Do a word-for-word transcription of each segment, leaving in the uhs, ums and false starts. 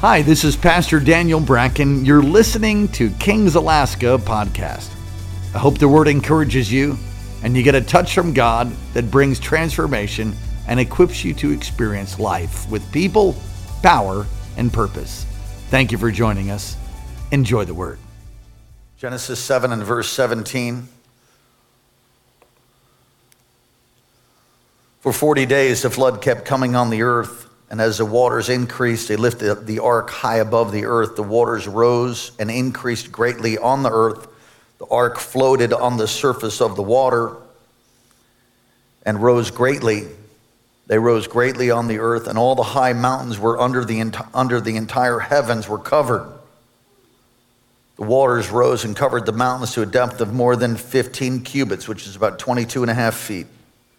Hi, this is Pastor Daniel Bracken. You're listening to Kings Alaska podcast. I hope the word encourages you and you get a touch from God that brings transformation and equips you to experience life with people, power, and purpose. Thank you for joining us. Enjoy the word. Genesis seven and verse seventeen. For forty days the flood kept coming on the earth. And as the waters increased, they lifted the ark high above the earth. The waters rose and increased greatly on the earth. The ark floated on the surface of the water and rose greatly. They rose greatly on the earth, and all the high mountains were under the, enti- under the entire heavens were covered. The waters rose and covered the mountains to a depth of more than fifteen cubits, which is about twenty-two and a half feet.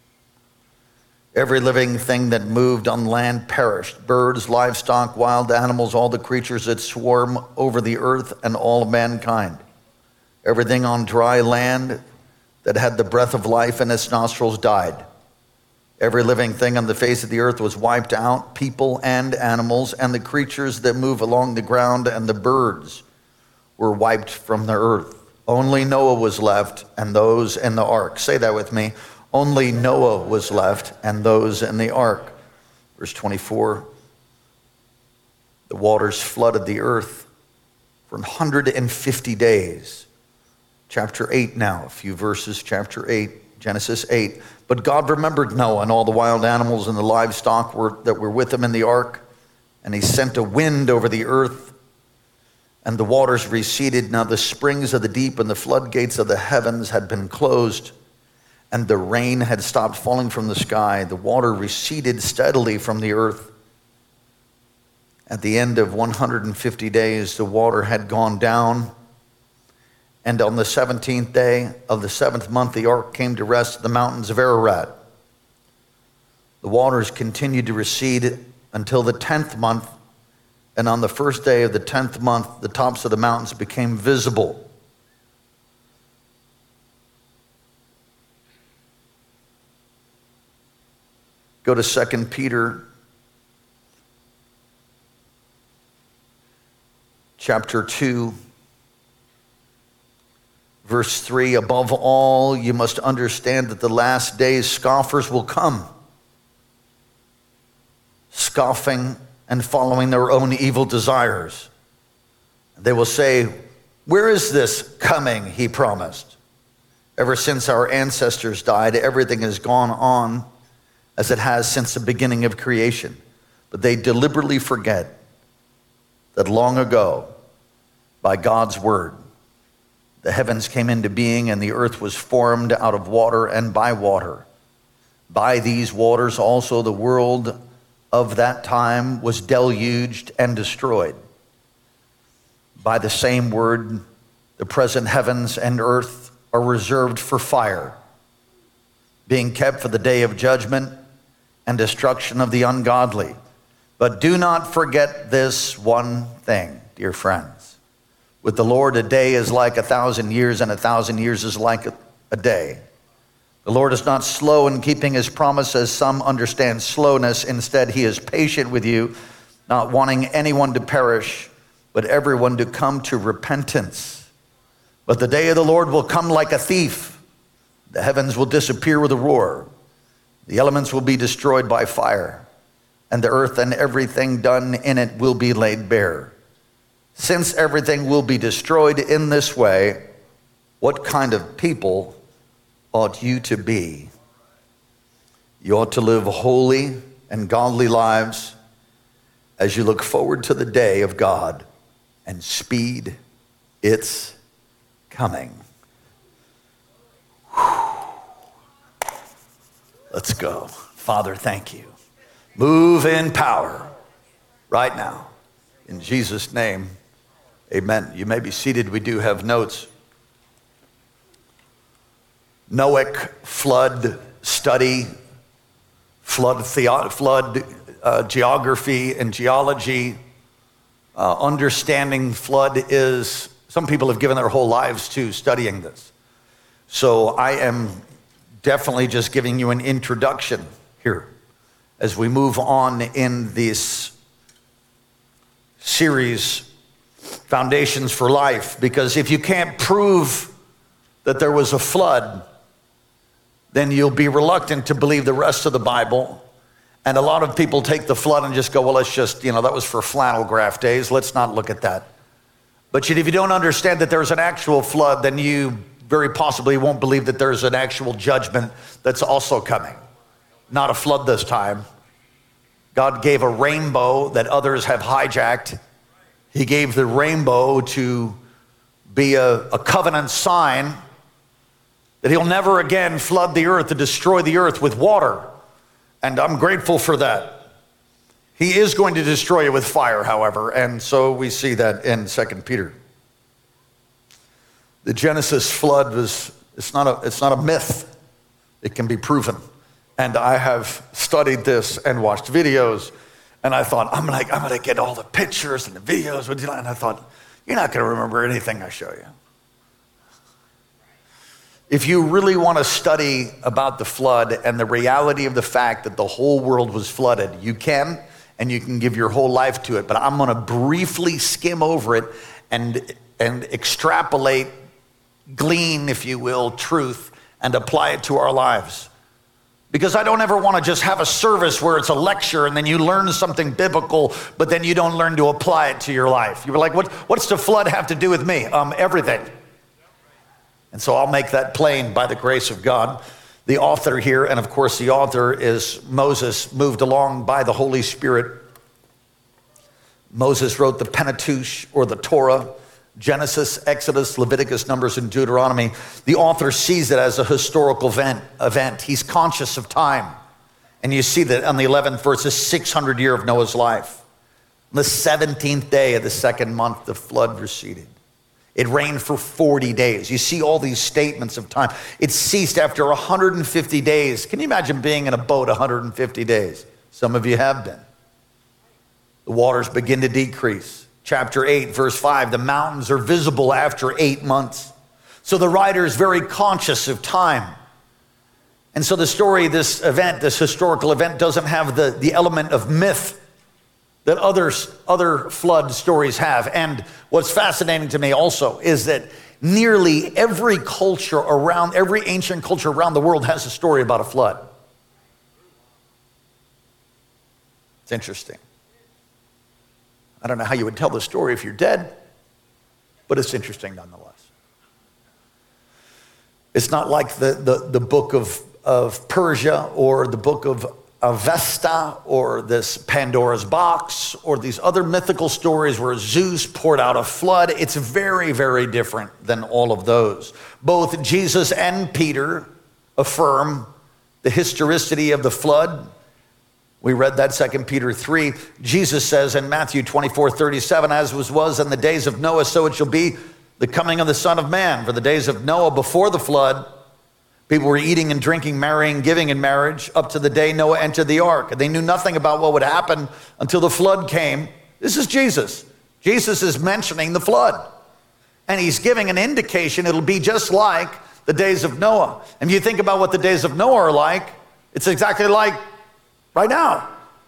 Every living thing that moved on land perished. Birds, livestock, wild animals, all the creatures that swarm over the earth, and all mankind. Everything on dry land that had the breath of life in its nostrils died. Every living thing on the face of the earth was wiped out, people and animals, and the creatures that move along the ground and the birds were wiped from the earth. Only Noah was left, and those in the ark. Say that with me. Only Noah was left, and those in the ark. Verse twenty-four, the waters flooded the earth for one hundred fifty days. Chapter eight now, a few verses, chapter eight, Genesis eight. But God remembered Noah and all the wild animals and the livestock were, that were with him in the ark, and he sent a wind over the earth, and the waters receded. Now the springs of the deep and the floodgates of the heavens had been closed, and the rain had stopped falling from the sky. The water receded steadily from the earth. At the end of one hundred fifty days, the water had gone down. And on the seventeenth day of the seventh month, the ark came to rest at the mountains of Ararat. The waters continued to recede until the tenth month. And on the first day of the tenth month, the tops of the mountains became visible. Go to Second Peter chapter two, verse three. Above all, you must understand that the last days scoffers will come, scoffing and following their own evil desires. They will say, "Where is this coming he promised? Ever since our ancestors died, everything has gone on as it has since the beginning of creation." But they deliberately forget that long ago, by God's word, the heavens came into being and the earth was formed out of water and by water. By these waters also the world of that time was deluged and destroyed. By the same word, the present heavens and earth are reserved for fire, being kept for the day of judgment and destruction of the ungodly. But do not forget this one thing, dear friends. With the Lord, a day is like a thousand years, and a thousand years is like a, a day. The Lord is not slow in keeping his promise, as some understand slowness. Instead, he is patient with you, not wanting anyone to perish, but everyone to come to repentance. But the day of the Lord will come like a thief. The heavens will disappear with a roar. The elements will be destroyed by fire, and the earth and everything done in it will be laid bare. Since everything will be destroyed in this way, what kind of people ought you to be? You ought to live holy and godly lives as you look forward to the day of God and speed its coming. Let's go. Father, thank you. Move in power right now. In Jesus' name, amen. You may be seated. We do have notes. Noahic flood study, flood, theo- flood uh, geography and geology. Uh, understanding flood is, some people have given their whole lives to studying this. So I am definitely just giving you an introduction here as we move on in this series, Foundations for Life, because if you can't prove that there was a flood, then you'll be reluctant to believe the rest of the Bible. And a lot of people take the flood and just go, well, let's just, you know, that was for flannel graph days. Let's not look at that. But if you don't understand that there's an actual flood, then you very possibly won't believe that there's an actual judgment that's also coming. Not a flood this time. God gave a rainbow that others have hijacked. He gave the rainbow to be a, a covenant sign that he'll never again flood the earth to destroy the earth with water. And I'm grateful for that. He is going to destroy it with fire, however, and so we see that in Second Peter. The Genesis flood was, it's not a, it's not a myth. It can be proven. And I have studied this and watched videos, and I thought, I'm gonna, I'm gonna get all the pictures and the videos, and I thought, you're not gonna remember anything I show you. If you really want to study about the flood and the reality of the fact that the whole world was flooded, you can, and you can give your whole life to it. But I'm going to briefly skim over it and, and extrapolate, glean, if you will, truth, and apply it to our lives. Because I don't ever want to just have a service where it's a lecture and then you learn something biblical, but then you don't learn to apply it to your life. You're like, what, what's the flood have to do with me? Um, everything. And so I'll make that plain by the grace of God. The author here, and of course the author is Moses, moved along by the Holy Spirit. Moses wrote the Pentateuch, or the Torah, Genesis, Exodus, Leviticus, Numbers, and Deuteronomy. The author sees it as a historical event. event. He's conscious of time. And you see that on the eleventh verse, the six hundred year of Noah's life. On the seventeenth day of the second month, the flood receded. It rained for forty days. You see all these statements of time. It ceased after one hundred fifty days. Can you imagine being in a boat one hundred fifty days? Some of you have been. The waters begin to decrease. Chapter eight, verse five, the mountains are visible after eight months. So the writer is very conscious of time. And so the story, this event, this historical event, doesn't have the, the element of myth that others, other flood stories have. And what's fascinating to me also is that nearly every culture around, every ancient culture around the world has a story about a flood. It's interesting. I don't know how you would tell the story if you're dead, but it's interesting nonetheless. It's not like the, the, the book of, of Persia or the book of Avesta or this Pandora's box or these other mythical stories where Zeus poured out a flood. It's very, very different than all of those. Both Jesus and Peter affirm the historicity of the flood. We read that Second Peter three. Jesus says in Matthew twenty-four thirty-seven, as was was in the days of Noah, so it shall be the coming of the Son of Man. For the days of Noah before the flood, people were eating and drinking, marrying, giving in marriage, up to the day Noah entered the ark. And they knew nothing about what would happen until the flood came. This is Jesus. Jesus is mentioning the flood. And he's giving an indication it'll be just like the days of Noah. And if you think about what the days of Noah are like, it's exactly like right now.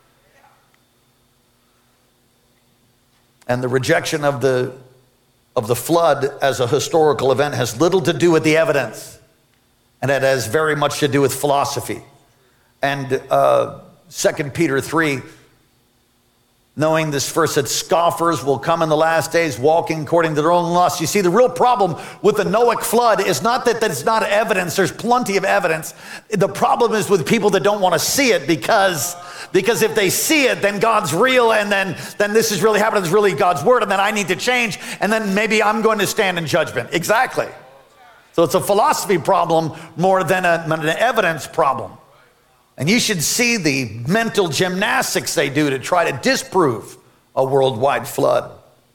And the rejection of the, of the flood as a historical event has little to do with the evidence. And it has very much to do with philosophy. And uh, Second Peter three, knowing this verse that scoffers will come in the last days walking according to their own lusts. You see, the real problem with the Noahic flood is not that that's not evidence. There's plenty of evidence. The problem is with people that don't want to see it because, because if they see it, then God's real and then, then this is really happening. It's really God's word and then I need to change and then maybe I'm going to stand in judgment. Exactly. So it's a philosophy problem more than, a, than an evidence problem. And you should see the mental gymnastics they do to try to disprove a worldwide flood.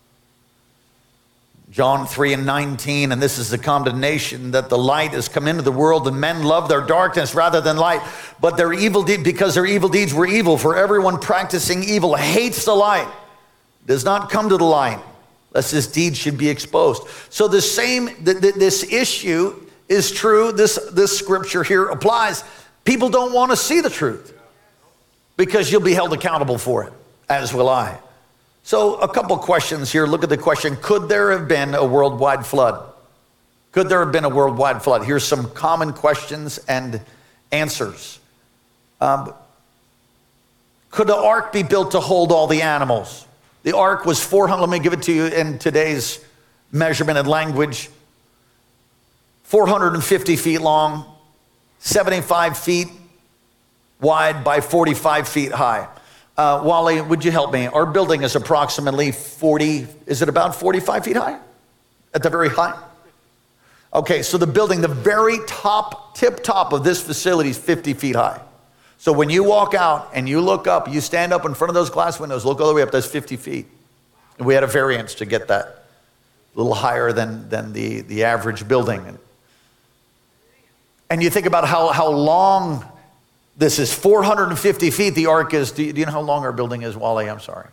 John three and nineteen, and this is the condemnation that the light has come into the world and men love their darkness rather than light. But their evil deed, because their evil deeds were evil, for everyone practicing evil hates the light, does not come to the light, lest his deeds should be exposed. So the same, th- th- this issue is true. This, this scripture here applies. People don't want to see the truth because you'll be held accountable for it, as will I. So a couple questions here. Look at the question, could there have been a worldwide flood? Could there have been a worldwide flood? Here's some common questions and answers. Um, could the ark be built to hold all the animals? The ark was four hundred, let me give it to you in today's measurement and language, four hundred fifty feet long, seventy-five feet wide by forty-five feet high. Uh, Wally, would you help me? Our building is approximately forty, is it about forty-five feet high? At the very high? Okay, so the building, the very top, tip top of this facility is fifty feet high. So when you walk out and you look up, you stand up in front of those glass windows, look all the way up, that's fifty feet. And we had a variance to get that a little higher than, than the, the average building. And you think about how, how long this is, four hundred fifty feet the ark is. Do you, do you know how long our building is, Wally? I'm sorry.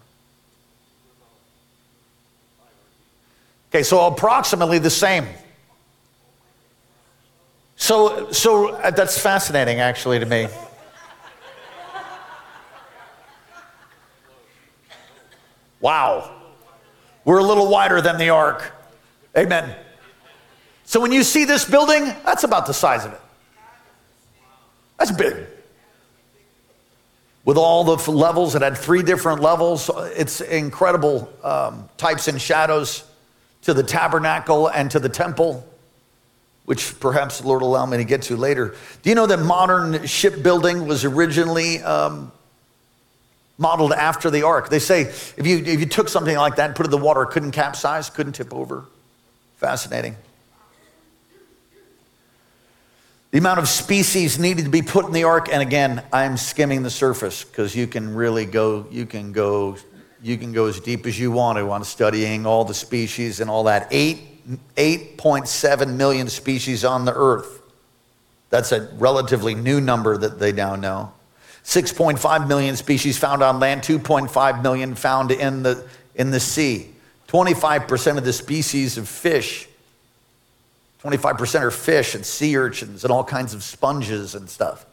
Okay, so approximately the same. So, so uh, that's fascinating, actually, to me. Wow. We're a little wider than the ark. Amen. So when you see this building, that's about the size of it. That's big. With all the levels, it had three different levels. It's incredible um, types and shadows to the tabernacle and to the temple, which perhaps the Lord will allow me to get to later. Do you know that modern shipbuilding was originally um, modeled after the ark? They say if you, if you took something like that and put it in the water, it couldn't capsize, couldn't tip over. Fascinating. The amount of species needed to be put in the ark, and again, I'm skimming the surface because you can really go, you can go, you can go as deep as you want to on studying all the species and all that. Eight, eight point seven million species on the earth. That's a relatively new number that they now know. six point five million species found on land, two point five million found in the, in the sea. twenty-five percent of the species of fish, twenty-five percent are fish and sea urchins and all kinds of sponges and stuff.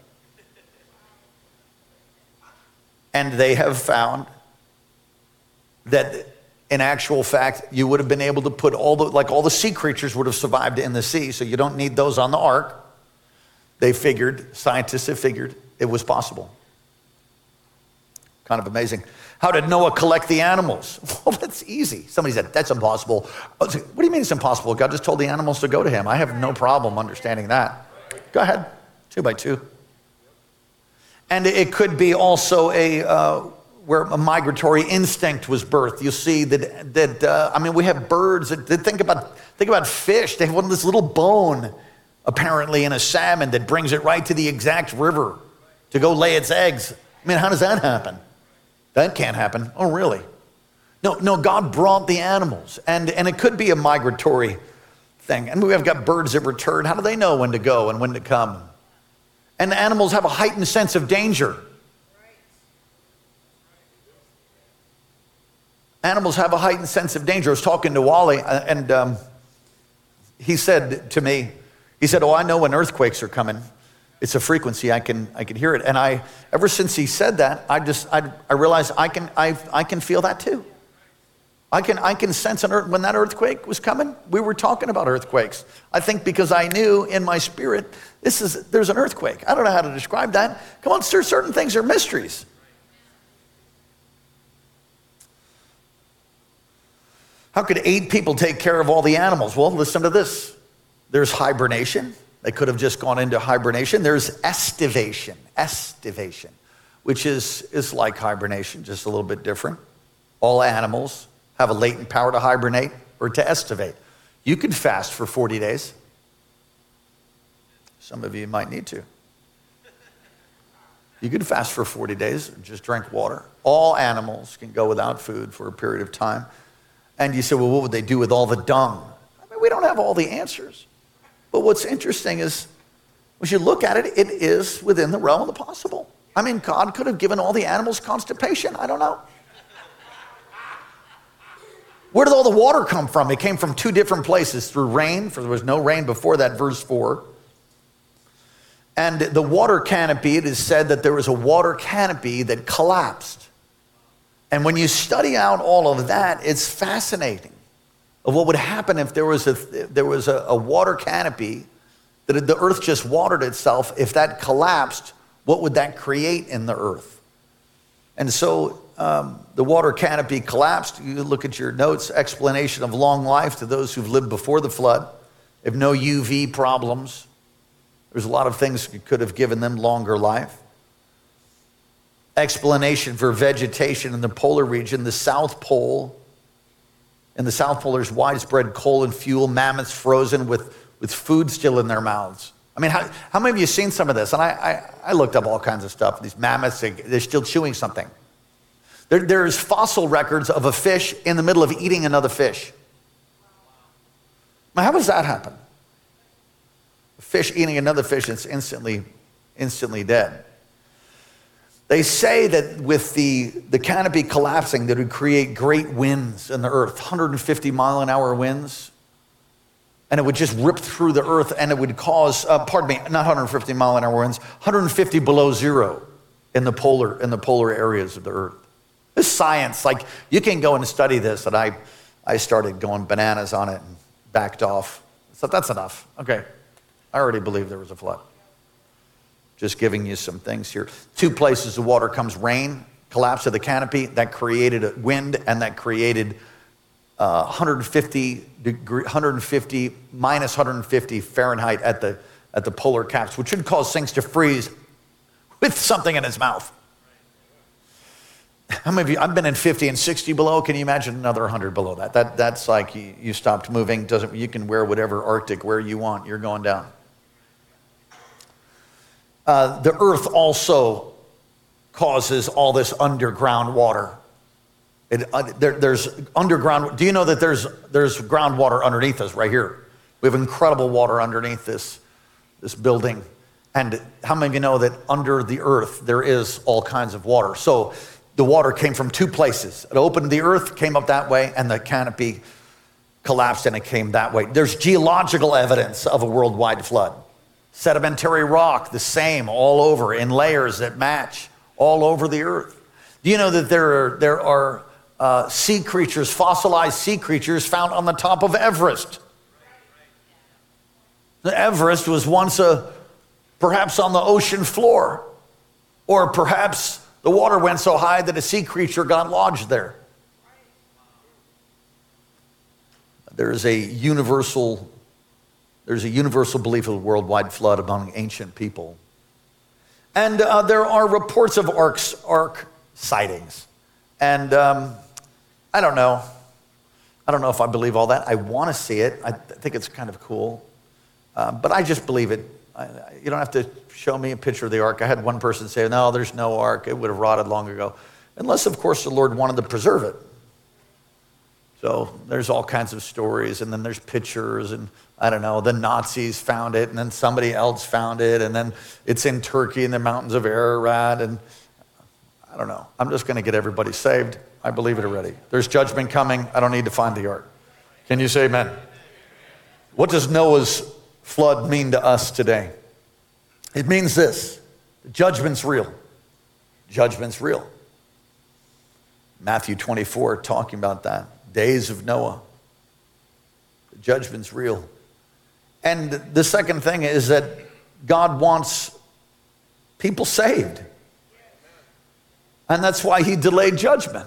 And they have found that in actual fact, you would have been able to put all the, like all the sea creatures would have survived in the sea, so you don't need those on the ark. They figured, scientists have figured, it was possible. Kind of amazing. How did Noah collect the animals? Well, that's easy. Somebody said, that's impossible. I was like, what do you mean it's impossible? God just told the animals to go to him. I have no problem understanding that. Go ahead, two by two. And it could be also a, uh, where a migratory instinct was birthed. You see that, that uh, I mean, we have birds that, that think about, think about fish. They have one of this little bone, apparently, in a salmon that brings it right to the exact river to go lay its eggs. I mean, how does that happen? That can't happen. Oh, really? No, no, God brought the animals, and, and it could be a migratory thing. And we have got birds that return. How do they know when to go and when to come? And the animals have a heightened sense of danger. Animals have a heightened sense of danger. I was talking to Wally, and um, he said to me, he said, oh, I know when earthquakes are coming. It's a frequency, I can I can hear it. And I, ever since he said that, I just, I, I realized I can I I can feel that too. I can I can sense an earth, when that earthquake was coming, we were talking about earthquakes. I think because I knew in my spirit, this is, there's an earthquake. I don't know how to describe that. Come on, sir, certain things are mysteries. How could eight people take care of all the animals? Well, listen to this. There's hibernation. They could have just gone into hibernation. There's estivation, estivation, which is, is like hibernation, just a little bit different. All animals have a latent power to hibernate or to estivate. You could fast for forty days. Some of you might need to. You could fast for forty days and just drink water. All animals can go without food for a period of time. And you say, well, what would they do with all the dung? I mean, we don't have all the answers. But what's interesting is, as you look at it, it is within the realm of the possible. I mean, God could have given all the animals constipation. I don't know. Where did all the water come from? It came from two different places, through rain, for there was no rain before that, verse four. And the water canopy, it is said that there was a water canopy that collapsed. And when you study out all of that, it's fascinating of what would happen if there was a, if there was a, a water canopy, that the earth just watered itself. If that collapsed, what would that create in the earth? And so um, the water canopy collapsed. You look at your notes, explanation of long life to those who've lived before the flood. If no U V problems, there's a lot of things that could have given them longer life. Explanation for vegetation in the polar region, the South Pole. In the South Pole, there's widespread coal and fuel, mammoths frozen with, with food still in their mouths. I mean, how, how many of you have seen some of this? And I, I, I looked up all kinds of stuff. These mammoths, they, they're still chewing something. There, there's fossil records of a fish in the middle of eating another fish. Now, how does that happen? A fish eating another fish that's instantly, instantly dead. They say that with the, the canopy collapsing, that it would create great winds in the earth, one hundred fifty mile an hour winds. And it would just rip through the earth, and it would cause, uh, pardon me, not one hundred fifty mile an hour winds, one hundred fifty below zero in the polar, in the polar areas of the earth. This science, like you can go and study this, and I, I started going bananas on it and backed off. So that's enough. Okay, I already believe there was a flood. Just giving you some things here. Two places the water comes: rain, collapse of the canopy, that created a wind, and that created uh, one hundred fifty degree, one hundred fifty minus one hundred fifty Fahrenheit at the at the polar caps, which should cause things to freeze with something in its mouth. How many of you? I've been in fifty and sixty below. Can you imagine another one hundred below that? That that's like you, you stopped moving. Doesn't you can wear whatever Arctic wear you want. You're going down. Uh, the earth also causes all this underground water. It, uh, there, there's underground. Do you know that there's there's groundwater underneath us right here? We have incredible water underneath this this building. And how many of you know that under the earth there is all kinds of water? So the water came from two places. It opened the earth, came up that way, and the canopy collapsed and it came that way. There's geological evidence of a worldwide flood. Sedimentary rock, the same, all over, in layers that match all over the earth. Do you know that there are, there are uh, sea creatures, fossilized sea creatures found on the top of Everest? The Everest was once a, perhaps on the ocean floor, or perhaps the water went so high that a sea creature got lodged there. There's a universal There's a universal belief of a worldwide flood among ancient people. And uh, there are reports of arcs, ark sightings. And um, I don't know. I don't know if I believe all that. I want to see it. I th- think it's kind of cool. Uh, but I just believe it. I, you don't have to show me a picture of the ark. I had one person say, no, there's no ark. It would have rotted long ago. Unless, of course, the Lord wanted to preserve it. So there's all kinds of stories, and then there's pictures, and I don't know, the Nazis found it, and then somebody else found it, and then it's in Turkey in the mountains of Ararat, and I don't know. I'm just going to get everybody saved. I believe it already. There's judgment coming. I don't need to find the ark. Can you say amen? What does Noah's flood mean to us today? It means this: the judgment's real. Judgment's real. Matthew twenty-four talking about that. Days of Noah. The judgment's real. And the second thing is that God wants people saved. And that's why he delayed judgment.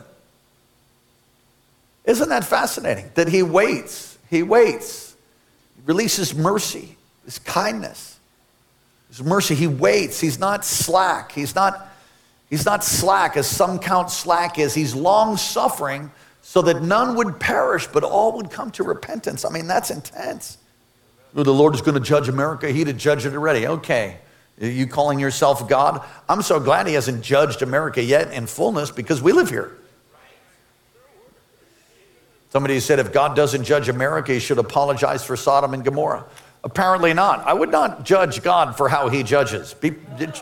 Isn't that fascinating? That he waits. He waits. He releases mercy, his kindness, his mercy. He waits. He's not slack. He's not, he's not slack as some count slack is. He's long-suffering, so that none would perish, but all would come to repentance. I mean, that's intense. The Lord is going to judge America. He'd have judged it already. Okay. Are you calling yourself God? I'm so glad he hasn't judged America yet in fullness, because we live here. Somebody said if God doesn't judge America, he should apologize for Sodom and Gomorrah. Apparently not. I would not judge God for how he judges. Be,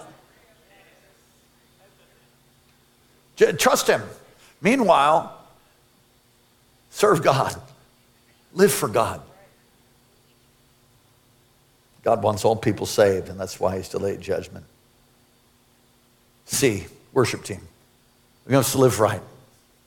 trust him. Meanwhile, serve God. Live for God. God wants all people saved, and that's why he's delayed judgment. C, worship team. We must live right.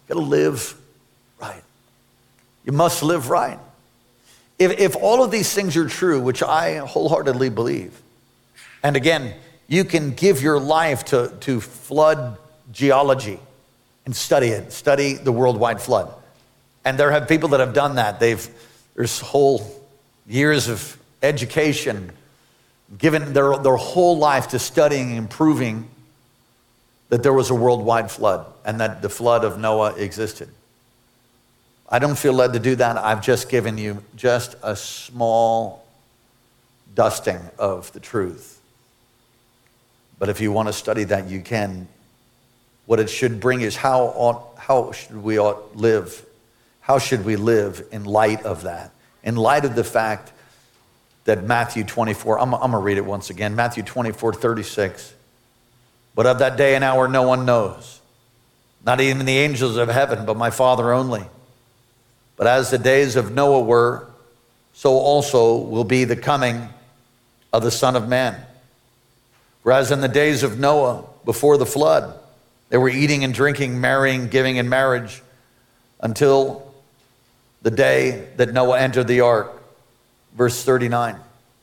You got to live right. You must live right. If, if all of these things are true, which I wholeheartedly believe, and again, you can give your life to, to flood geology and study it, study the worldwide flood. And there have people that have done that. They've, there's whole years of education, given their, their whole life to studying and proving that there was a worldwide flood and that the flood of Noah existed. I don't feel led to do that. I've just given you just a small dusting of the truth. But if you want to study that, you can. What it should bring is how ought, how should we ought live? How should we live in light of that? In light of the fact that Matthew twenty-four, I'm, I'm going to read it once again. Matthew twenty-four, thirty-six. But of that day and hour no one knows, not even the angels of heaven, but my Father only. But as the days of Noah were, so also will be the coming of the Son of Man. Whereas in the days of Noah, before the flood, they were eating and drinking, marrying, giving in marriage, until the day that Noah entered the ark. Verse thirty-nine.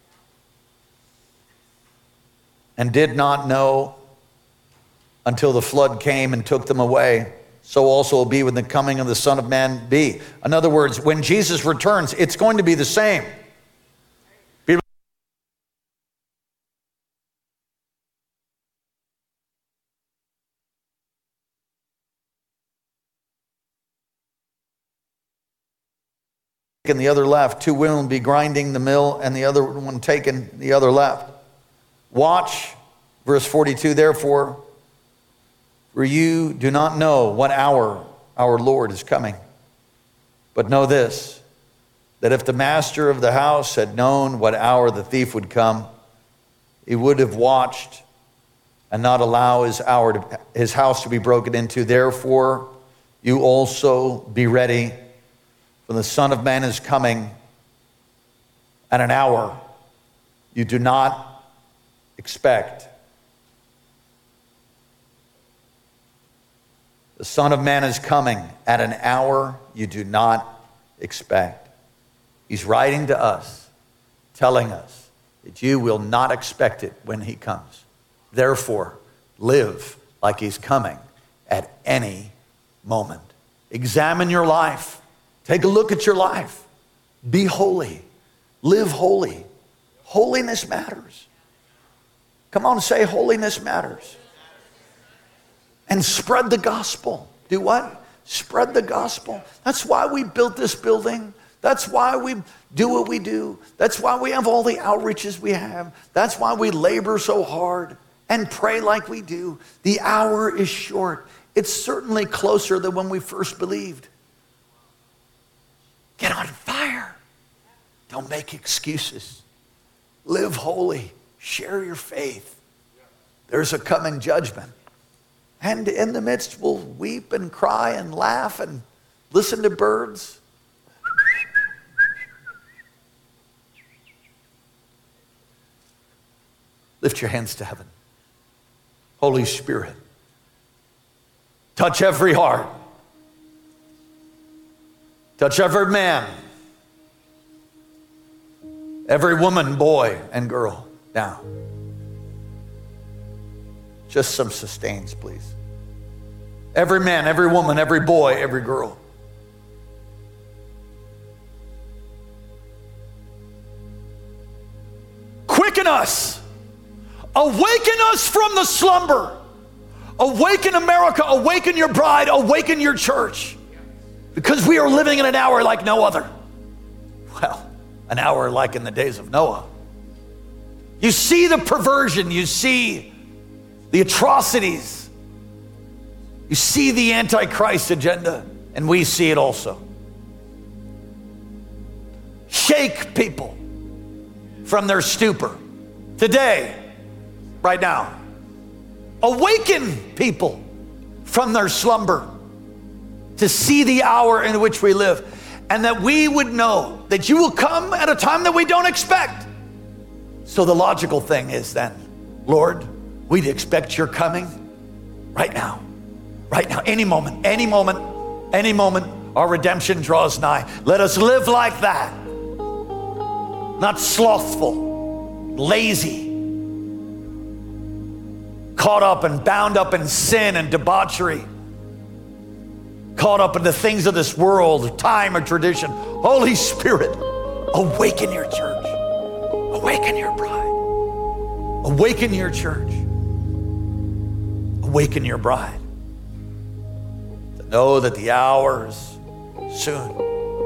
And did not know until the flood came and took them away. So also will be when the coming of the Son of Man be. In other words, when Jesus returns, it's going to be the same. And the other left, two women will be grinding the mill, and the other one taken the other left. Watch, verse forty-two, therefore, for you do not know what hour our Lord is coming. But know this, that if the master of the house had known what hour the thief would come, he would have watched and not allow his hour to, his house to be broken into. Therefore, you also be ready, for the Son of Man is coming at an hour you do not expect. The Son of Man is coming at an hour you do not expect. He's writing to us, telling us that you will not expect it when he comes. Therefore, live like he's coming at any moment. Examine your life. Take a look at your life. Be holy. Live holy. Holiness matters. Come on, say holiness matters. And spread the gospel. Do what? Spread the gospel. That's why we built this building. That's why we do what we do. That's why we have all the outreaches we have. That's why we labor so hard and pray like we do. The hour is short. It's certainly closer than when we first believed. Get on fire. Don't make excuses. Live holy. Share your faith. There's a coming judgment. And in the midst, we'll weep and cry and laugh and listen to birds. Lift your hands to heaven. Holy Spirit, touch every heart. Touch every man, every woman, boy, and girl. Now, just some sustains, please. Every man, every woman, every boy, every girl. Quicken us. Awaken us from the slumber. Awaken America. Awaken your bride. Awaken your church. Because we are living in an hour like no other. Well, an hour like in the days of Noah. You see the perversion. You see the atrocities. You see the Antichrist agenda. And we see it also. Shake people from their stupor. Today, right now. Awaken people from their slumber to see the hour in which we live, and that we would know that you will come at a time that we don't expect. So the logical thing is then, Lord, we'd expect your coming right now, right now, any moment, any moment, Any moment, our redemption draws nigh. Let us live like that. Not slothful, lazy, caught up and bound up in sin and debauchery, caught up in the things of this world, time or tradition. Holy Spirit, awaken your church. Awaken your bride. Awaken your church. Awaken your bride. To know that the hour is soon.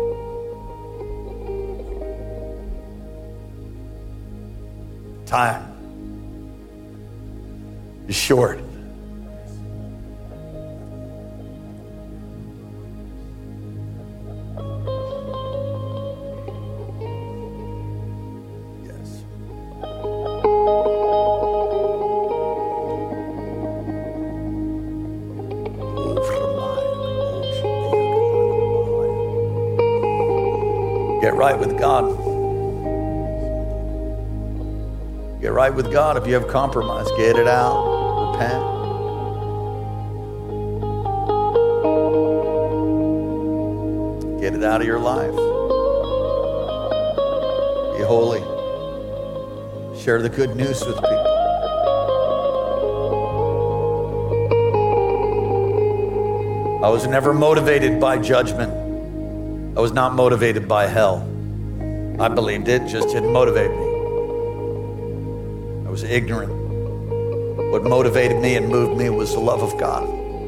Time is short. Yes. Get right with God. Get right with God. If you have compromise, get it out. Repent. Get it out of your life. Be holy. Share the good news with people. I was never motivated by judgment. I was not motivated by hell. I believed it, just didn't motivate me. I was ignorant. What motivated me and moved me was the love of God.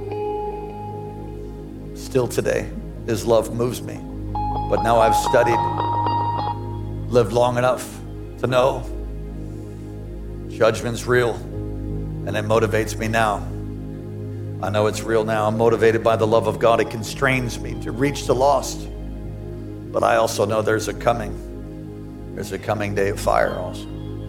Still today, His love moves me. But now I've studied, lived long enough to know judgment's real, and it motivates me now. I know it's real now. I'm motivated by the love of God. It constrains me to reach the lost. But I also know there's a coming, there's a coming day of fire also.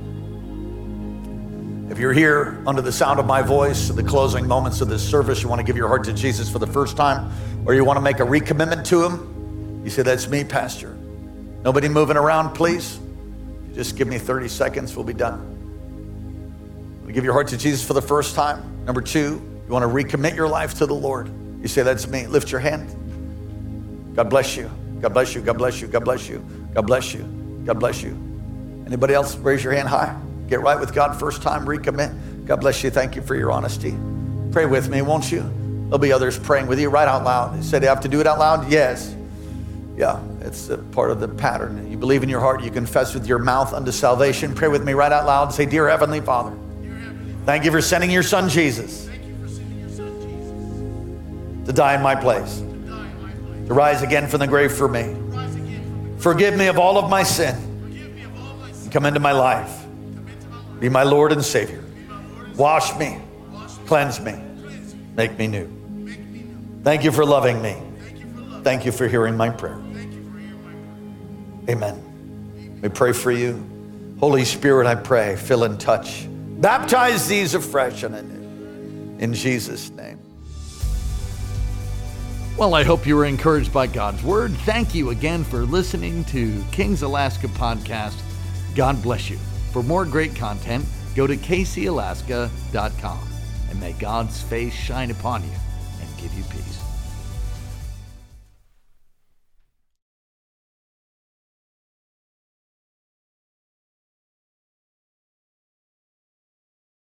If you're here under the sound of my voice, at the closing moments of this service, you want to give your heart to Jesus for the first time, or you want to make a recommitment to Him, you say, that's me, Pastor. Nobody moving around, please. Just give me thirty seconds, we'll be done. You want to give your heart to Jesus for the first time? Number two, you want to recommit your life to the Lord. You say, that's me. Lift your hand. God bless you. God bless you. God bless you. God bless you. God bless you. God bless you. Anybody else? Raise your hand high. Get right with God first time, recommit. God bless you. Thank you for your honesty. Pray with me, won't you? There'll be others praying with you right out loud. You said, do I have to do it out loud? Yes. Yeah, it's a part of the pattern. You believe in your heart, you confess with your mouth unto salvation. Pray with me right out loud. Say, Dear Heavenly Father, Dear Heavenly Father, thank you for sending your son Jesus, thank you for sending your son Jesus to die in my place, to, die in my place. To rise again from the grave for me. Rise again from the grave. Forgive me of all of my sin. Forgive me of all my sin. Come into my life. Be my Lord and Savior. Wash me. Cleanse me. Make me new. Thank you for loving me. Thank you for hearing my prayer. Amen. We pray for you. Holy Spirit, I pray, fill and touch. Baptize these afresh and anew. In Jesus' name. Well, I hope you were encouraged by God's Word. Thank you again for listening to Kings Alaska Podcast. God bless you. For more great content, go to k c alaska dot com, and may God's face shine upon you and give you peace.